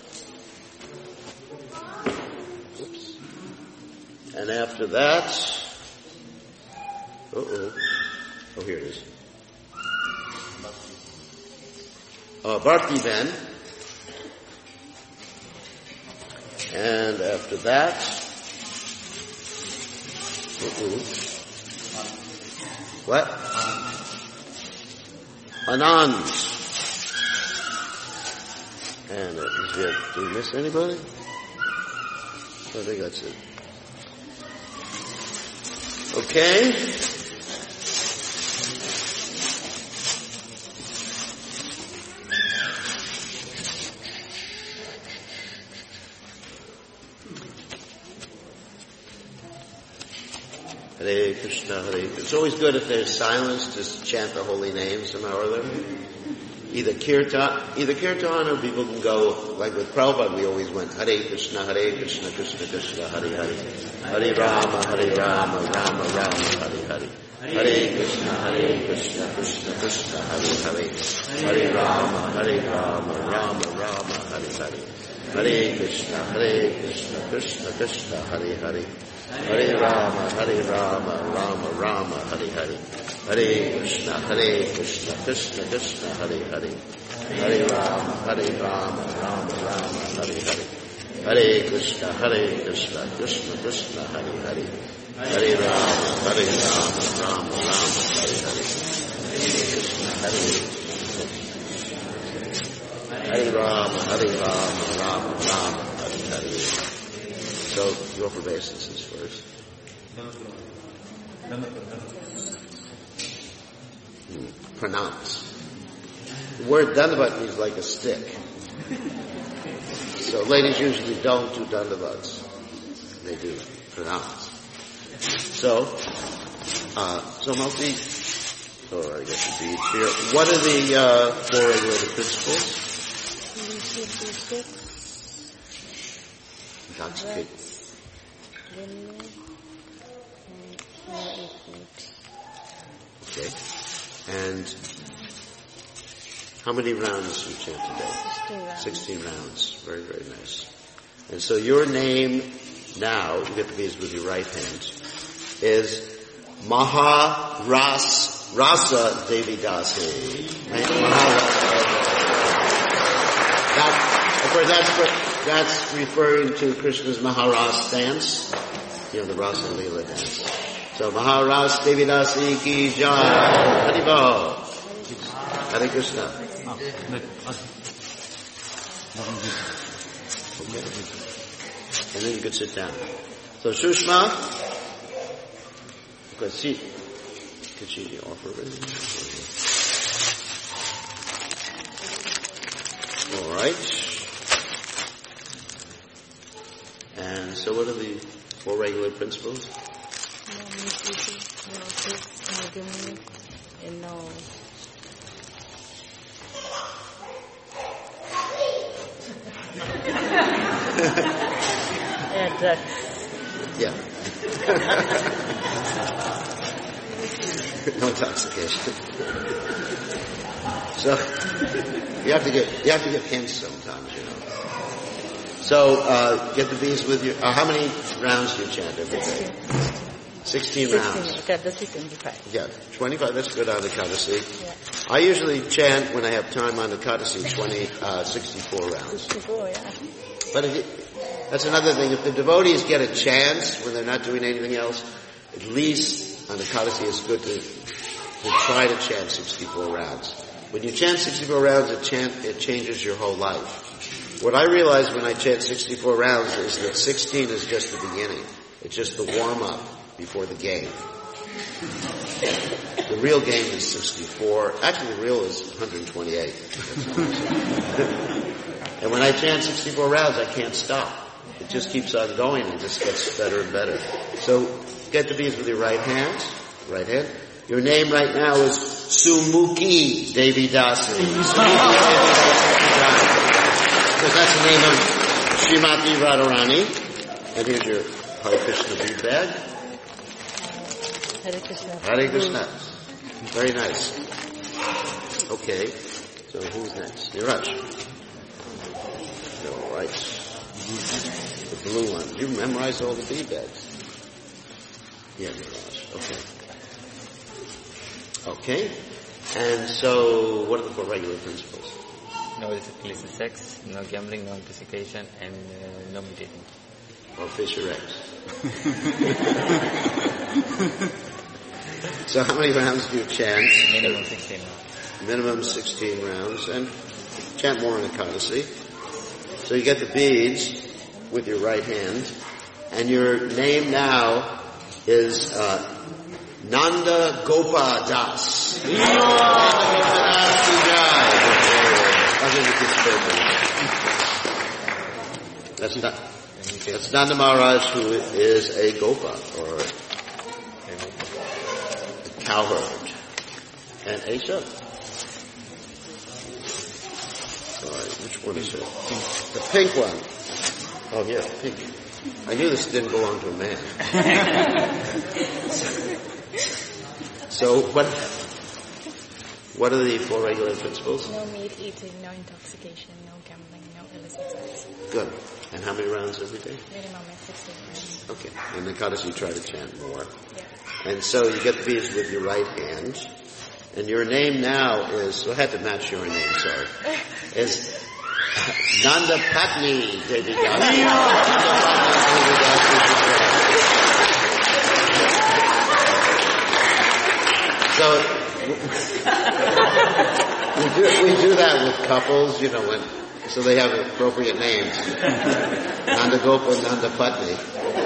Oops. And after that, uh-oh. Oh, here it is. Uh, Bharti then. And after that, uh-oh. What? Anand. And uh, is there, did we miss anybody? I think that's it. Okay. Hare Krishna, Hare Krishna. It's always good if there's silence, just chant the holy names somehow or other. Either kirtan, either kirtan or people can go, like with Prabhupada, we always went Hare Krishna, Hare Krishna, Krishna Krishna, Hare Hare. Hare Rama, Hare Rama, Rama Rama, Hare Hare. Hare Krishna, Hare Krishna, Krishna Krishna, Hare Hare. Hare Rama, Hare Rama, Rama Rama, Hare Hare. Hare Krishna, Hare Krishna, Krishna Krishna, Hare Hare. Hare Rama, Hare Rama, Rama Rama, Hare Hare. Hare Krishna, Hare Krishna, Krishna Krishna, Hare Hare. Hare Rama, Hare Rama, Rama Rama, Hare Hare. Hare Krishna, Hare Krishna, Krishna Krishna, Hare Hare. Hare Rama, Hare Rama, Rama Rama, Hare Hare. Hare Krishna, Hare Hare Rama, Hare Rama, Rama Rama, Hare Hare. So, your obeisances first. Hmm. Pronounce. The word Dandavat means like a stick. So ladies usually don't do Dandavats. They do pronounce. So, uh, so Malti, or I guess the beads here. What are the uh, four regulated principles? Intoxicate. Okay. And how many rounds do you chant today? Sixteen rounds. Sixteen rounds. Very, very nice. And so your name now, you get the beads with your right hand, is Maha Ras Rasa Devi Dasi. Right? That, of course, that's that's referring to Krishna's Maharas dance. You know, the Rasa Leela dance. So Maharas Devi Dasi ki jai. Haribol. Hare Krishna. Okay. And then you could sit down. So Shushma, could she, could she offer it? All right. And so what are the four regular principles? No mistake, no sex, no gimmick, and no... yeah, drugs. Yeah. No intoxication. So you have to get you have to get hints sometimes, you know. So uh, get the bees with you. Uh, how many rounds do you chant every day? Sixteen, Sixteen rounds. Ekadasi, twenty-five. Yeah, twenty-five. That's good on the Ekadasi. Yeah. I usually chant when I have time on the Ekadasi twenty, uh, sixty-four rounds. Sixty-four, yeah. But if it, that's another thing. If the devotees get a chance when they're not doing anything else, at least on the Ekadasi it's good to to try to chant sixty-four rounds. When you chant sixty-four rounds, it, chant, it changes your whole life. What I realize when I chant sixty-four rounds is that sixteen is just the beginning. It's just the warm-up before the game. The real game is sixty-four. Actually, the real is one hundred twenty-eight. And when I chant sixty-four rounds, I can't stop. It just keeps on going and just gets better and better. So, get the beads with your right hand. Right hand. Your name right now is Sumukhi Devi Dasi. Because that's the name of Srimati Radharani. And here's your Hare Krishna bead bag. Hare Krishna. Hare Krishna. Very nice. Okay. So who's next? Niraj. All right. The blue one. You memorized all the bead bags. Yeah, Niraj. Okay. Okay. And so, what are the four regular principles? No illicit sex, no gambling, no intoxication, and uh, no meditating. Or fish or eggs. So how many rounds do you chant? Minimum sixteen rounds. Minimum sixteen rounds. And chant more in Ekadasi. So you get the beads with your right hand. And your name now is uh, Nanda Gopa Das. That's not, that's Nanda Maharaj, who is a Gopa, or cowherd. And Asa? Sorry, which one is it? The pink one. Oh yeah, pink. I knew this didn't belong to a man. So what what are the four regulative principles? No meat eating, no intoxication, no gambling, no illicit sex. Good. And how many rounds every day? Minimum at sixteen rounds. Okay. And the Kaddish you try to chant more. Yeah. And so you get the beads with your right hand. And your name now is, so I had to match your name, sorry, is Nanda Patni Devi Dasi. So we do, we do that with couples, you know, when, so they have appropriate names. Nanda Gopa and Nanda Patni.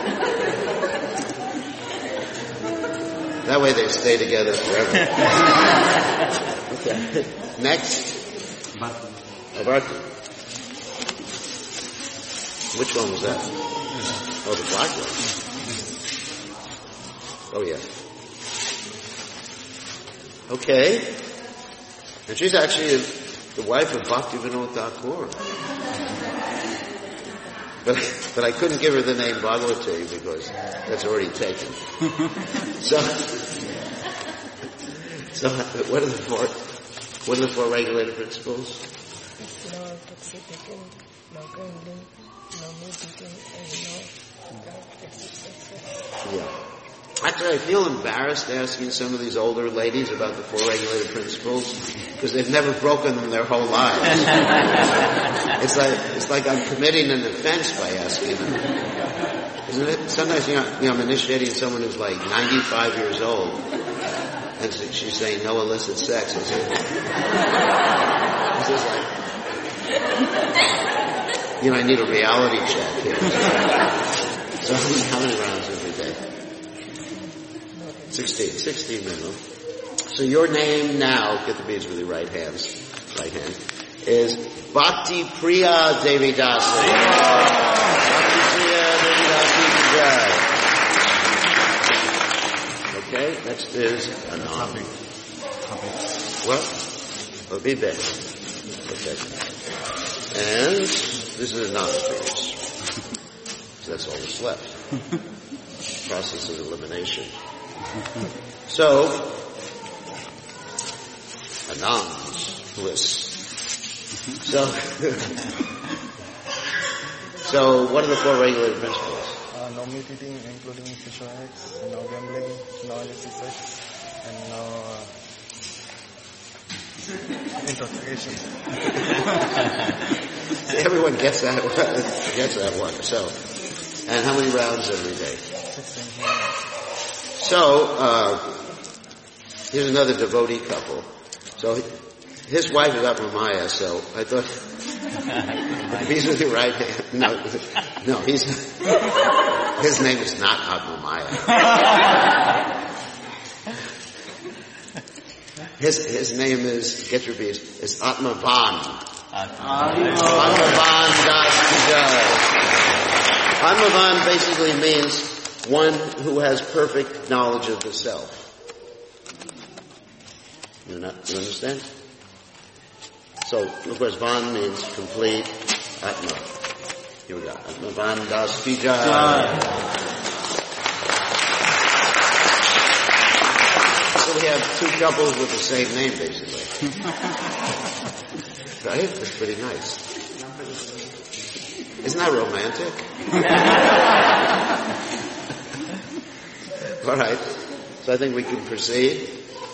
That way they stay together forever. Okay. Next. Bharti. Which one was that? Oh, the black one. Oh, yeah. Okay. And she's actually the wife of Bhaktivinoda Thakur. But, but I couldn't give her the name Bhagavati because that's already taken. So, so what are the four, what are the four regulative principles? No intoxicating, no gambling, no meat eating, and no illicit sex. Yeah. Actually, I feel embarrassed asking some of these older ladies about the four regulative principles because they've never broken them their whole lives. It's like it's like I'm committing an offense by asking them. Isn't it? Sometimes you know, you know I'm initiating someone who's like ninety-five years old, and she's saying no illicit sex. It's just like, you know, I need a reality check here. So how many, how many rounds every day? Sixteen. Sixteen minimum. So your name now, get the beads with your right hands, right hand, is Bhakti Priya Devi Dasi. Bhakti Priya Devi Dasi. Okay, next is Anand. What? Oh, Bibe. Okay. And this is Anand's beads. So that's all that's left. Process of elimination. So, Anand's bliss. So, so what are the four regulative principles? Uh, no meat eating, including fish or eggs, no gambling, no illicit sex, and no uh, intoxication. Everyone gets that one, gets that one. So, and how many rounds every day? sixteen. So, uh, here's another devotee couple. So, his wife is Atmamaya, so I thought, he's with your right hand. No, no, he's, his name is not Atmamaya. His, his name is, get your beads, is Atmavan. Atmavan Das Pujai. Atmavan basically means one who has perfect knowledge of the self. You not, you understand? So, of course, Van means complete Atma. Here we go. Atma Van Das Vijay. So we have two couples with the same name, basically. Right? That's pretty nice. Isn't that romantic? All right. So I think we can proceed.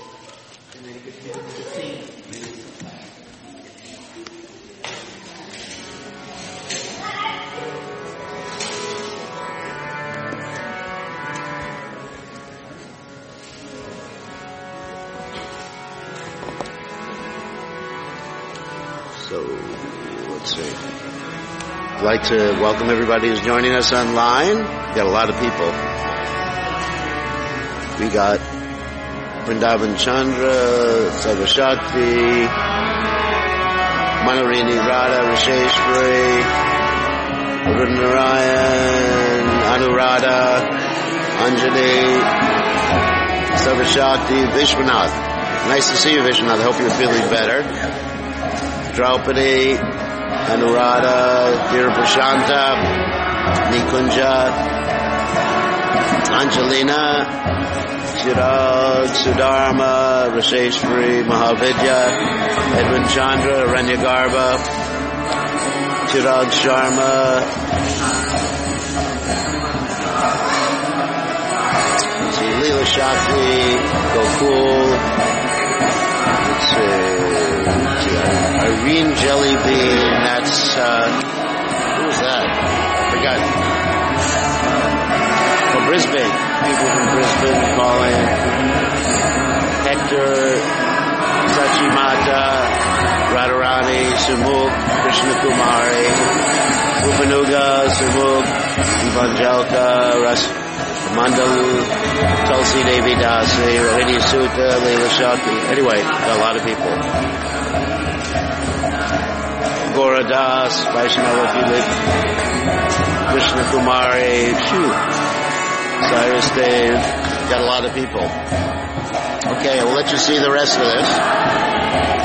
So, let's see. I'd like to welcome everybody who's joining us online. We've got a lot of people. We got Vrindavan Chandra, Sarvashakti, Manorini Radha, Risheshwari, Rudnarayan, Anuradha, Anjali, Lila Shakti, Vishwanath. Nice to see you, Vishwanath. I hope you're feeling better. Draupadi, Anuradha, Dhira Prashanta, Nikunja, Angelina, Chirag, Sudharma, Rasheshwari, Mahavidya, Edwin Chandra, Aranya Garba, Chirag Sharma, let's see, Leela Shakti, Gokul, let's see, let's see, Irene Jellybean, that's, uh, who's that? I forgot. From Brisbane, people from Brisbane calling. Hector, Sachimata, Radharani, Sumukh, Krishna Kumari, Upanuga, Sumukh, Evangelika, Ras Mandal, Tulsi Devi Dasi, Rohini Sutta, Leela Shakti. Anyway, got a lot of people. Gora Das, Vaishnava Philip, Krishna Kumari, phew. Cyrus Dave, got a lot of people. Okay, we'll let you see the rest of this.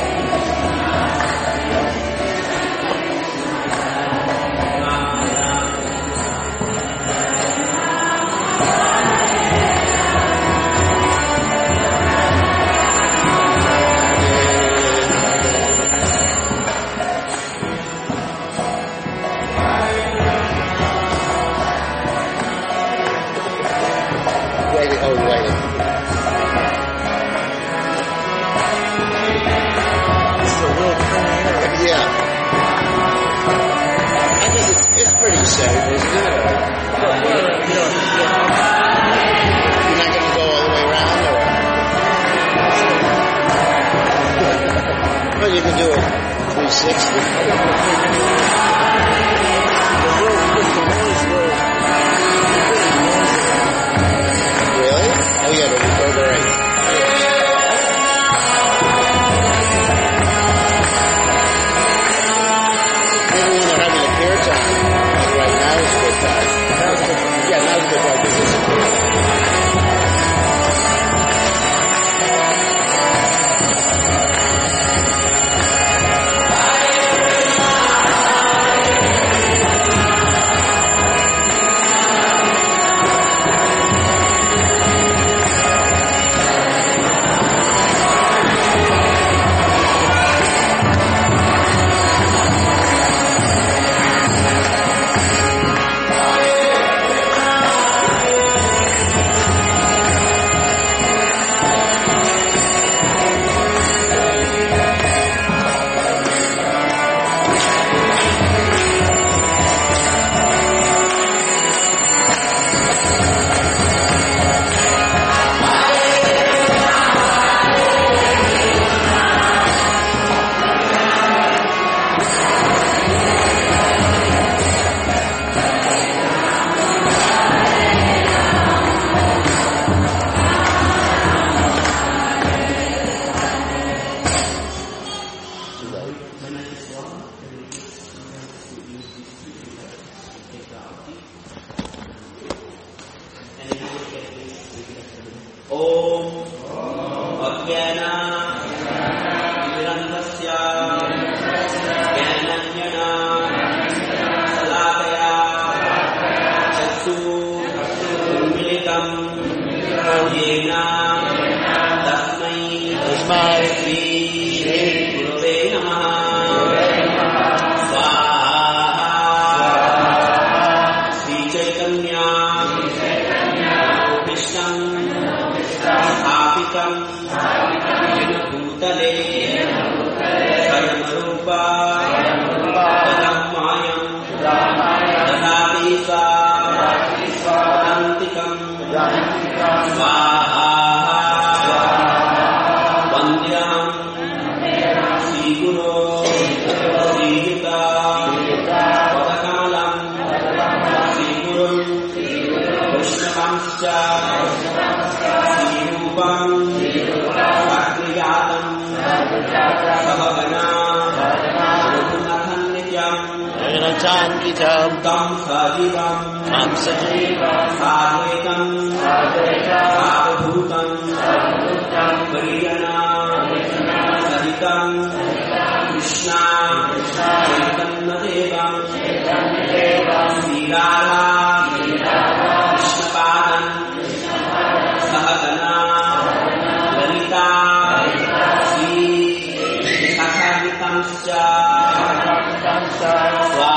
You can do a three sixty. Really? Oh yeah, but we go there right. Maybe when they're having a beer time, like right now is a good time. Now's a good time. Yeah, now's a good time because it's a Tam Sajivam Tam Sajivam Sadvaitam Sadvaitam Sadbhutam हरिजना सहितं कृष्णा चैतन्यदेवं श्रीराधा कृष्णपादं सहगना ललिता श्रीसखवितंश्च स्वाहा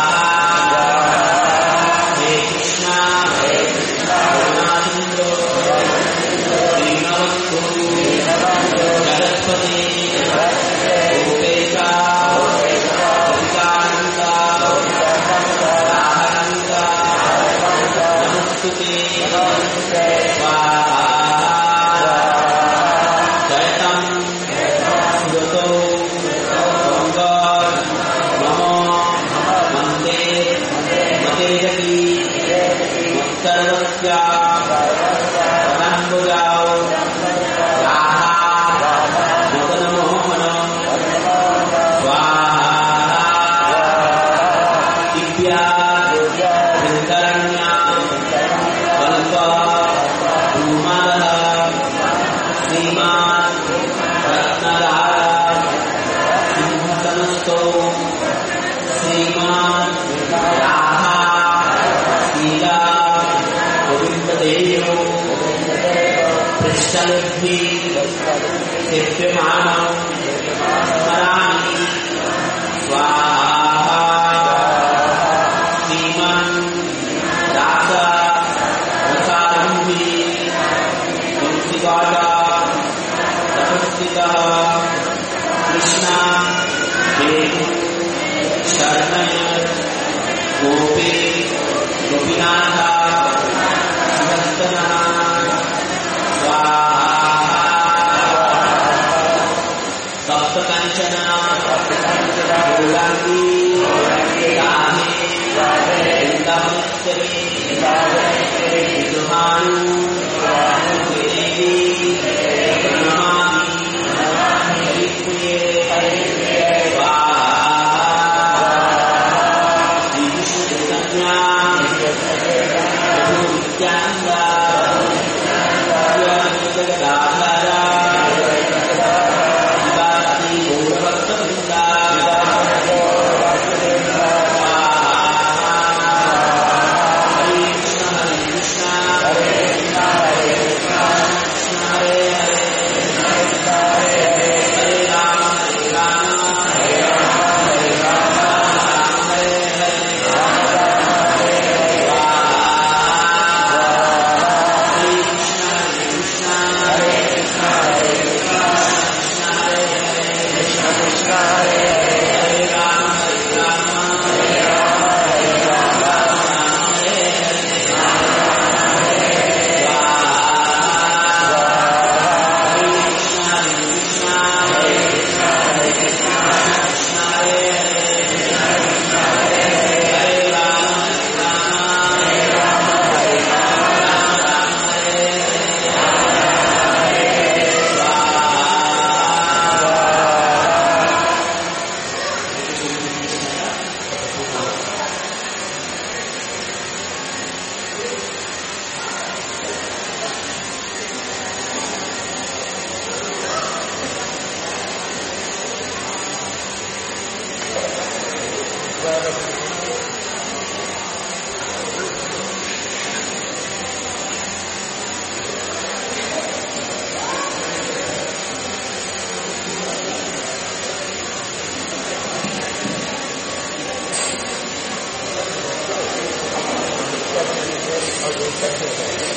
Krishna, Hare Krishna, Thank you.